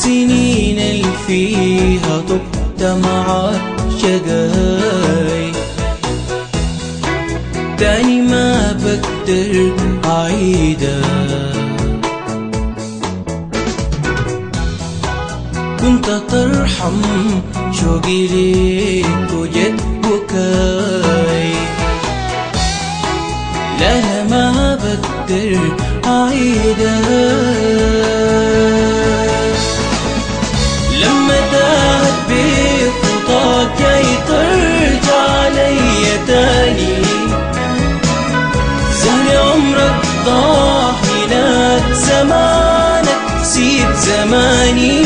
السنين اللي فيها طبت معاك شقاي، تاني ما بقدر أعيدها. كنت ترحم شوقي ليك وجد بكاي، لا لا ما بقدر أعيدها. لما تاهت بيك وطاق جاي ترجع ليا تاني، زهر عمرك ضاع هناك زمانك سيب زماني.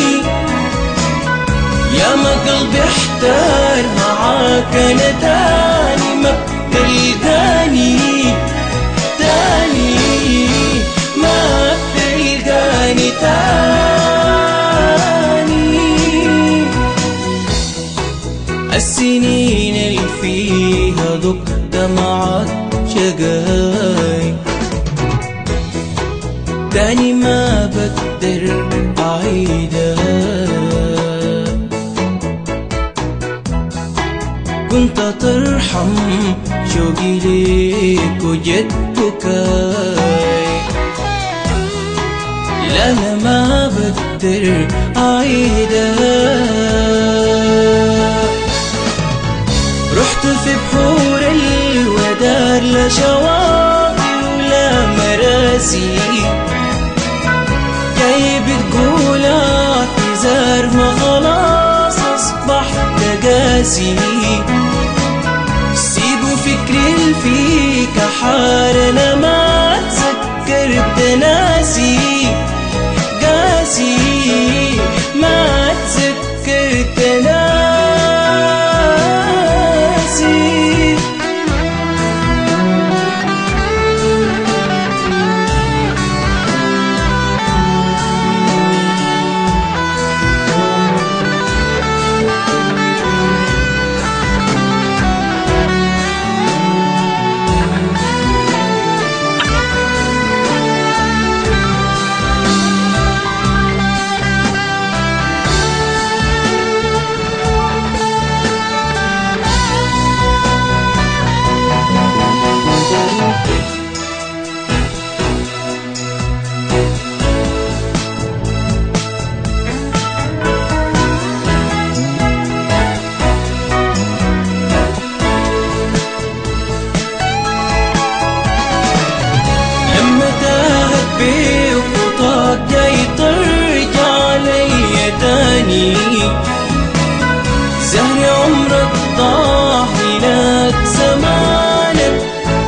يا ما قلبي احتار معاك انا تاني ما بتلقاني، تاني ما بتلقاني تاني. السنين اللي فيها ذقت معاك شقاي، تاني ما بقدر أعيدها. كنت ترحم شوقي ليك وجد بكاي، لا لا ما بقدر أعيدها. رحت في بحور الودار لا شواطئ ولا مراسي، جاي بتقول اعتذار ما خلاص أصبح تقاسي. سيبوا فكري فيك حار أنا ما تذكرت ناسي، قاسي ما تذكرت ناسي. زهر عمرك ضاع هناك زمانك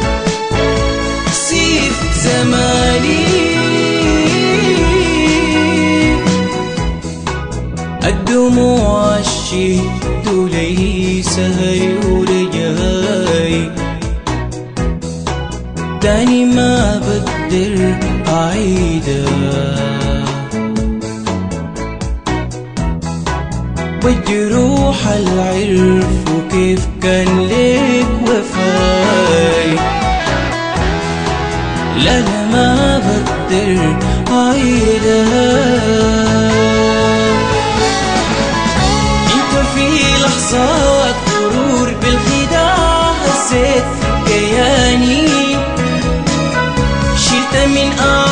سيف زماني. الدموع الشهد لي سهري ورجاي، تاني ما بقدر أعيدها. والجروح العرف وكيف كان ليك وفاي، لا لا ما بقدر أعيدها. انت في لحظات غرور بالخداع هزيت كياني، شلت من